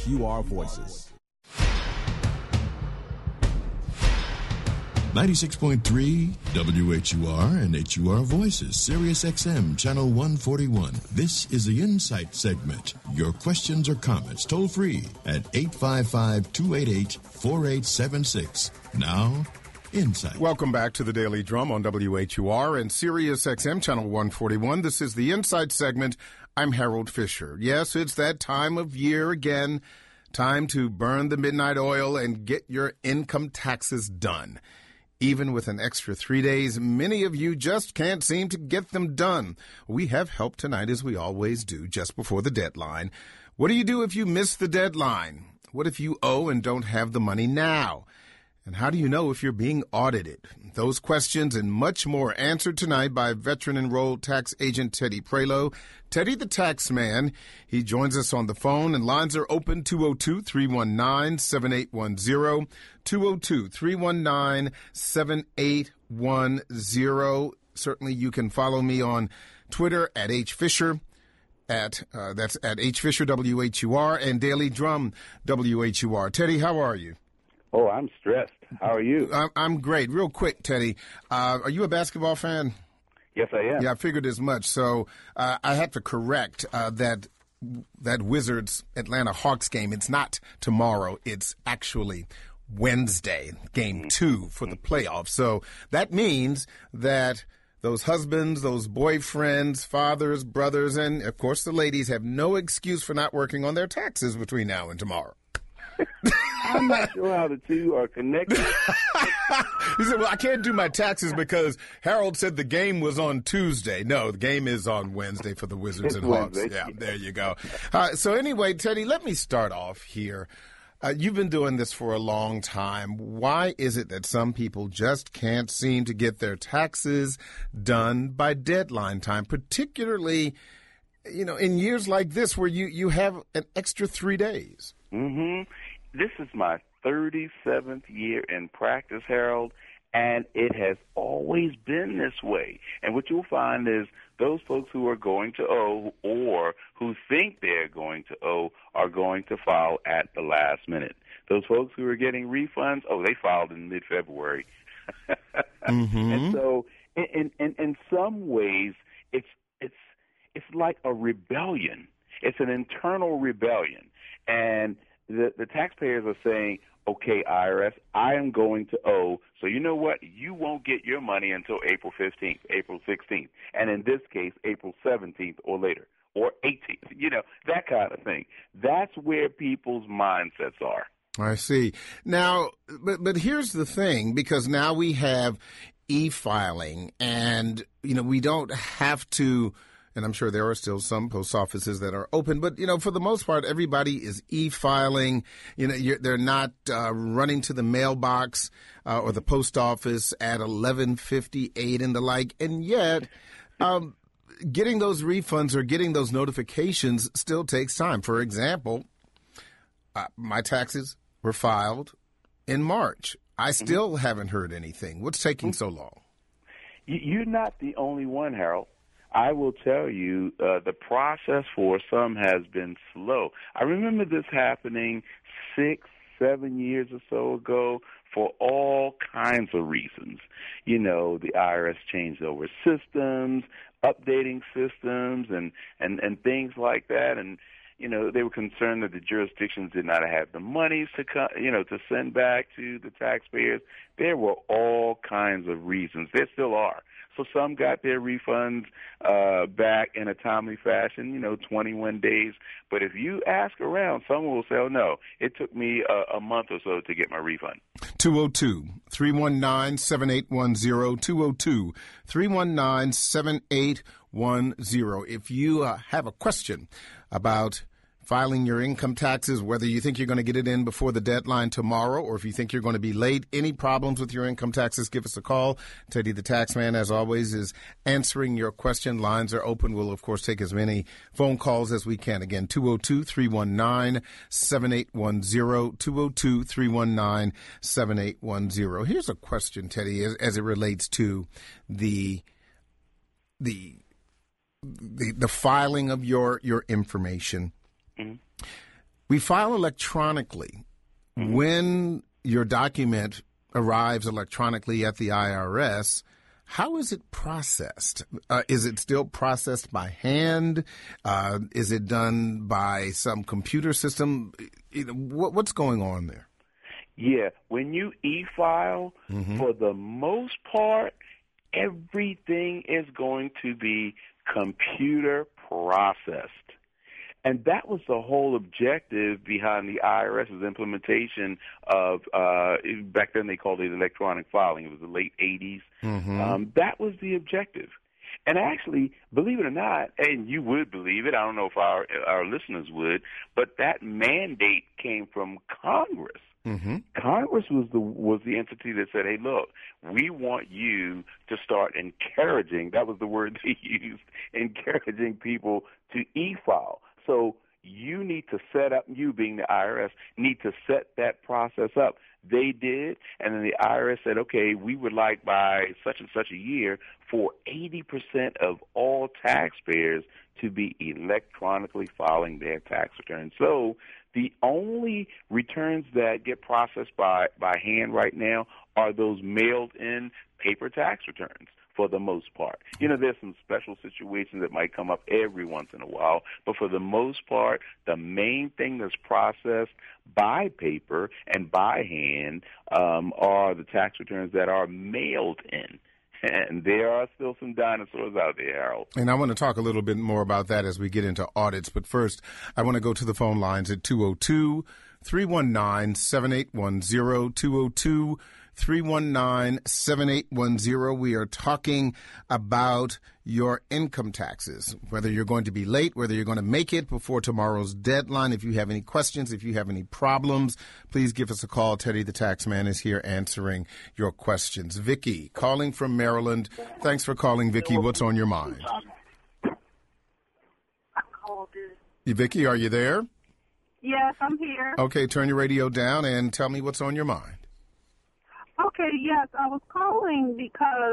WHUR Voices. 96.3 WHUR and HUR Voices, Sirius XM, Channel 141. This is the Insight segment. Your questions or comments toll free at 855-288-4876. Now, Insight. Welcome back to the Daily Drum on WHUR and Sirius XM, Channel 141. This is the Insight segment. I'm Harold Fisher. Yes, it's that time of year again. Time to burn the midnight oil and get your income taxes done. Even with an extra 3 days, many of you just can't seem to get them done. We have help tonight, as we always do, just before the deadline. What do you do if you miss the deadline? What if you owe and don't have the money now? And how do you know if you're being audited? Those questions and much more answered tonight by veteran-enrolled tax agent Teddy Prelo. Teddy the Tax Man. He joins us on the phone, and lines are open, 202-319-7810, 202-319-7810. Certainly you can follow me on Twitter at HFisher. That's at HFisher WHUR and Daily Drum WHUR. Teddy, how are you? Oh, I'm stressed. How are you? I'm great. Real quick, Teddy, are you a basketball fan? Yes, I am. Yeah, I figured as much. So I had to correct that Wizards Atlanta Hawks game. It's not tomorrow. It's actually Wednesday, game 2 for the playoffs. So that means that those husbands, those boyfriends, fathers, brothers, and, of course, the ladies have no excuse for not working on their taxes between now and tomorrow. I'm not sure how the two are connected. He said, well, I can't do my taxes because Harold said the game was on Tuesday. No, the game is on Wednesday for the Wizards and Hawks. Yeah, there you go. So anyway, Teddy, let me start off here. You've been doing this for a long time. Why is it that some people just can't seem to get their taxes done by deadline time, particularly, in years like this where you have an extra 3 days? Mm-hmm. This is my 37th year in practice, Harold, and it has always been this way. And what you'll find is those folks who are going to owe or who think they're going to owe are going to file at the last minute. Those folks who are getting refunds, they filed in mid-February. Mm-hmm. And so in some ways, it's like a rebellion. It's an internal rebellion. And the taxpayers are saying, okay, IRS, I am going to owe. So you know what? You won't get your money until April 15th, April 16th, and in this case, April 17th or later, or 18th, that kind of thing. That's where people's mindsets are. I see. Now, but here's the thing, because now we have e-filing, and, we don't have to. And I'm sure there are still some post offices that are open. But, for the most part, everybody is e-filing. They're not running to the mailbox or the post office at 11:58 and the like. And yet, getting those refunds or getting those notifications still takes time. For example, my taxes were filed in March. I still haven't heard anything. What's taking so long? You're not the only one, Harold. I will tell you, the process for some has been slow. I remember this happening 6-7 years or so ago for all kinds of reasons. The IRS changed over systems, updating systems, and things like that. And, they were concerned that the jurisdictions did not have the monies to send back to the taxpayers. There were all kinds of reasons. There still are. So some got their refunds back in a timely fashion, 21 days. But if you ask around, someone will say, oh, no, it took me a month or so to get my refund. 202-319-7810, 202-319-7810. If you have a question about filing your income taxes, whether you think you're going to get it in before the deadline tomorrow or if you think you're going to be late, any problems with your income taxes, give us a call. Teddy the Taxman, as always, is answering your question. Lines are open. We'll, of course, take as many phone calls as we can. Again, 202-319-7810, 202-319-7810. Here's a question, Teddy, as it relates to the filing of your information. We file electronically. Mm-hmm. When your document arrives electronically at the IRS, how is it processed? Is it still processed by hand? Is it done by some computer system? What's going on there? Yeah, when you e-file, for the most part, everything is going to be computer processed. And that was the whole objective behind the IRS's implementation of, back then they called it electronic filing. It was the late 80s. That was the objective. And actually, believe it or not, and you would believe it, I don't know if our listeners would, but that mandate came from Congress. Congress was the entity that said, hey, look, we want you to start encouraging, that was the word they used, encouraging people to e-file. So you need to set up, you being the IRS, need to set that process up. They did, and then the IRS said, okay, we would like by such and such a year for 80% of all taxpayers to be electronically filing their tax returns. So the only returns that get processed by hand right now are those mailed-in paper tax returns. For the most part. There's some special situations that might come up every once in a while, but for the most part, the main thing that's processed by paper and by hand are the tax returns that are mailed in. And there are still some dinosaurs out there, Harold. And I want to talk a little bit more about that as we get into audits. But first, I want to go to the phone lines at 202-319-7810, 202-319-7810. We are talking about your income taxes, whether you're going to be late, whether you're going to make it before tomorrow's deadline. If you have any questions, if you have any problems, please give us a call. Teddy the Taxman is here answering your questions. Vicky, calling from Maryland. Thanks for calling, Vicky. What's on your mind? Vicky, are you there? Yes, I'm here. Okay, turn your radio down and tell me what's on your mind. Okay, yes, I was calling because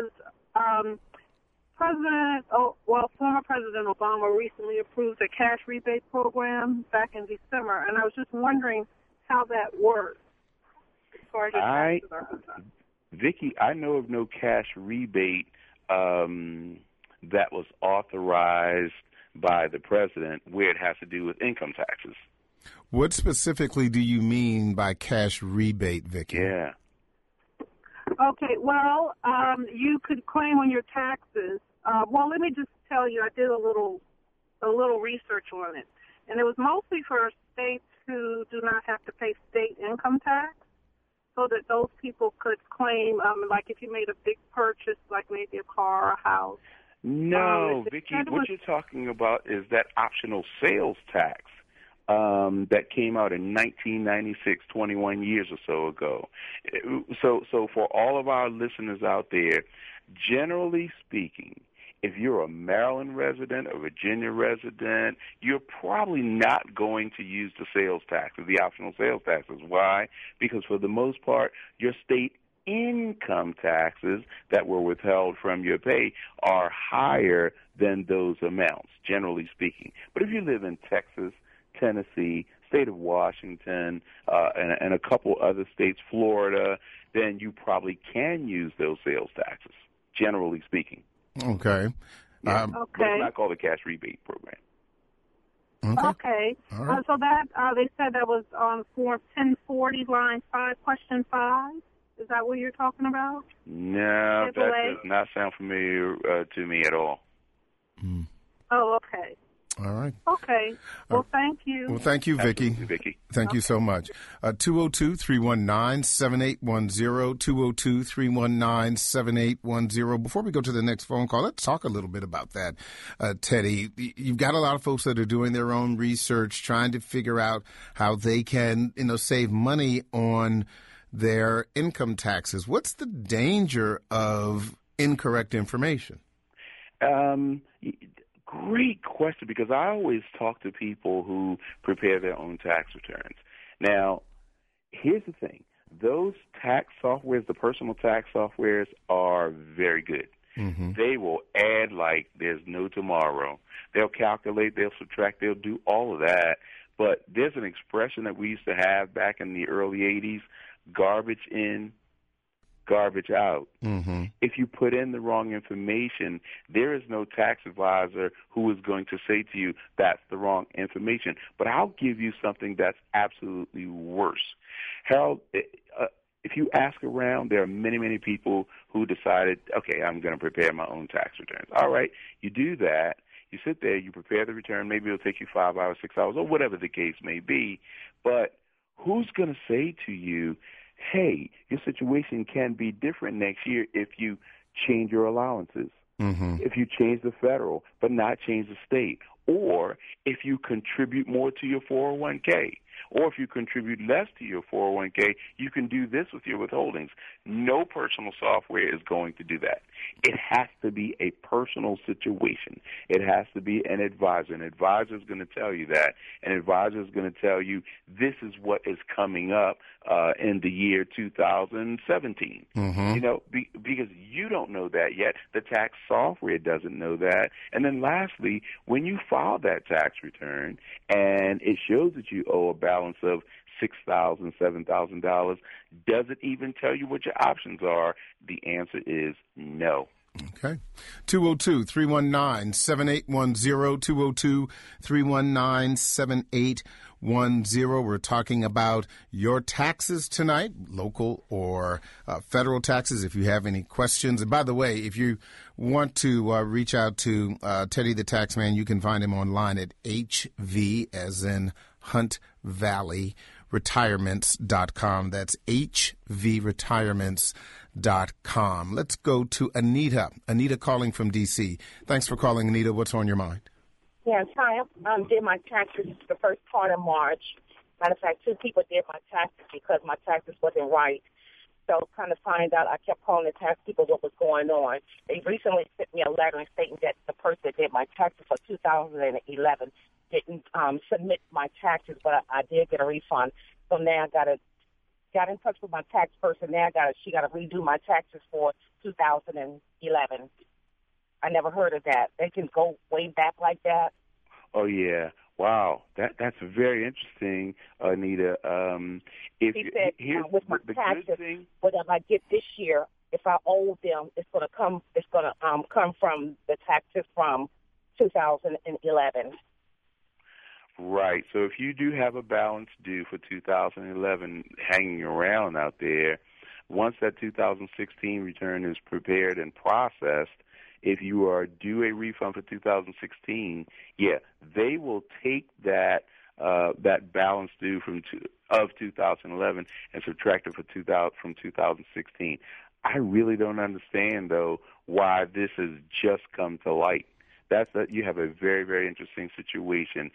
former President Obama recently approved a cash rebate program back in December, and I was just wondering how that works as far as your taxes are concerned. Vicki, I know of no cash rebate that was authorized by the president where it has to do with income taxes. What specifically do you mean by cash rebate, Vicki? Yeah. Okay, well, you could claim on your taxes. Let me just tell you, I did a little research on it, and it was mostly for states who do not have to pay state income tax, so that those people could claim, like if you made a big purchase, like maybe a car or a house. No, Vicki, what you're talking about is that optional sales tax that came out in 1996, 21 years or so ago. So for all of our listeners out there, generally speaking, if you're a Maryland resident, a Virginia resident, you're probably not going to use the sales tax or the optional sales taxes. Why? Because for the most part, your state income taxes that were withheld from your pay are higher than those amounts, generally speaking. But if you live in Texas, Tennessee, state of Washington, and a couple other states, Florida, then you probably can use those sales taxes, generally speaking. Okay. Yeah. Okay. But it's not called a cash rebate program. Okay. All right. So that they said that was on Form 1040, line 5, question 5. Is that what you're talking about? No, that does not sound familiar to me at all. Mm. Oh, okay. All right. Okay. Well, thank you. Well, thank you, Vicki. Vicki. Thank you so much. 202-319-7810, 202-319-7810. Before we go to the next phone call, let's talk a little bit about that, Teddy. You've got a lot of folks that are doing their own research, trying to figure out how they can, save money on their income taxes. What's the danger of incorrect information? Great question, because I always talk to people who prepare their own tax returns. Now, here's the thing. Those tax softwares, the personal tax softwares, are very good. Mm-hmm. They will add like there's no tomorrow. They'll calculate, they'll subtract, they'll do all of that. but there's an expression that we used to have back in the early 80s, garbage in, garbage out. Mm-hmm. If you put in the wrong information, there is no tax advisor who is going to say to you, that's the wrong information. But I'll give you something that's absolutely worse. Harold, if you ask around, there are many, many people who decided, okay, I'm going to prepare my own tax returns. All right, you do that. You sit there, you prepare the return. Maybe it'll take you 5 hours, 6 hours, or whatever the case may be. But who's going to say to you, hey, your situation can be different next year if you change your allowances, if you change the federal but not change the state, or if you contribute more to your 401k, or if you contribute less to your 401k, you can do this with your withholdings. No personal software is going to do that. It has to be a personal situation. It has to be an advisor. An advisor is going to tell you that. An advisor is going to tell you this is what is coming up in the year 2017. You know, because you don't know that yet. The tax software doesn't know that. And then lastly, when you file that tax return and it shows that you owe a balance of $6,000, $7,000, does it even tell you what your options are? The answer is no. Okay. 202-319-7810, 202-319-7810. We're talking about your taxes tonight, local or federal taxes, if you have any questions. And by the way, if you want to reach out to Teddy the Taxman, you can find him online at HV, as in Hunt Valley, retirements.com. That's hvretirements.com. Let's go to Anita. Anita calling from D.C. Thanks for calling, Anita. What's on your mind? Yes, hi. I did my taxes the first part of March. Matter of fact, 2 people did my taxes because my taxes wasn't right. So kind of find out, I kept calling the tax people what was going on. They recently sent me a letter stating that the person that did my taxes for 2011 didn't submit my taxes, but I did get a refund. So now I got in touch with my tax person. Now she got to redo my taxes for 2011. I never heard of that. They can go way back like that. Oh yeah, wow, that's very interesting, Anita. He said with my taxes, whatever I get this year, if I owe them, it's going to come from the taxes from 2011. Right. So if you do have a balance due for 2011 hanging around out there, once that 2016 return is prepared and processed, if you are due a refund for 2016, they will take that balance due of 2011 and subtract it from 2016. I really don't understand, though, why this has just come to light. You have a very, very interesting situation.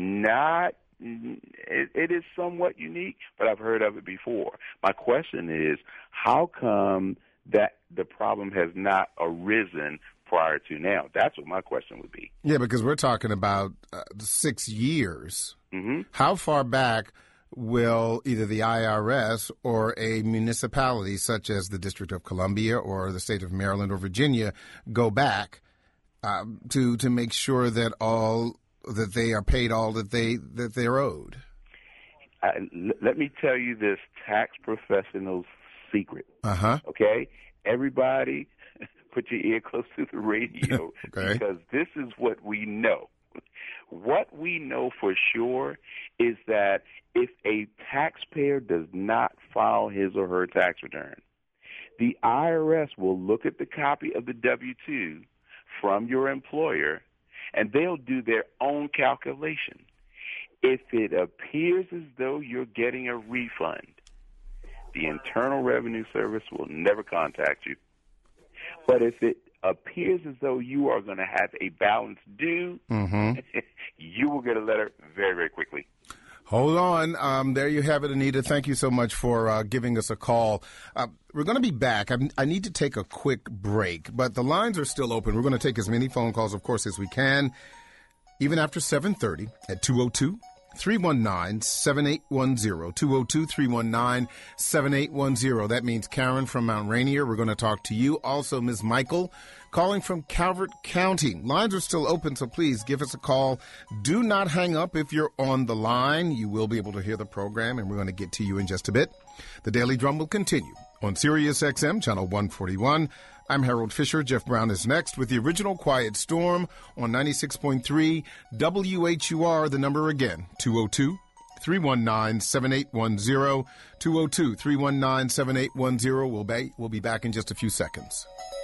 It is somewhat unique, but I've heard of it before. My question is, how come that the problem has not arisen prior to now? That's what my question would be. Yeah, because we're talking about 6 years. Mm-hmm. How far back will either the IRS or a municipality such as the District of Columbia or the state of Maryland or Virginia go back to make sure that they are paid all that they're owed? Let me tell you this tax professional's secret. Okay? Everybody, put your ear close to the radio okay. Because this is what we know. What we know for sure is that if a taxpayer does not file his or her tax return, the IRS will look at the copy of the W-2 from your employer, and they'll do their own calculation. If it appears as though you're getting a refund, the Internal Revenue Service will never contact you. But if it appears as though you are going to have a balance due, you will get a letter very, very quickly. Hold on. There you have it, Anita. Thank you so much for giving us a call. We're going to be back. I need to take a quick break, but the lines are still open. We're going to take as many phone calls, of course, as we can, even after 7:30 at 202-319-7810. 202-319-7810. That means Karen from Mount Rainier. We're going to talk to you. Also, Ms. Michael calling from Calvert County. Lines are still open, so please give us a call. Do not hang up if you're on the line. You will be able to hear the program, and we're going to get to you in just a bit. The Daily Drum will continue on Sirius XM, Channel 141. I'm Harold Fisher. Jeff Brown is next with the original Quiet Storm on 96.3 WHUR. The number again, 202-319-7810. 202-319-7810. We'll be back in just a few seconds.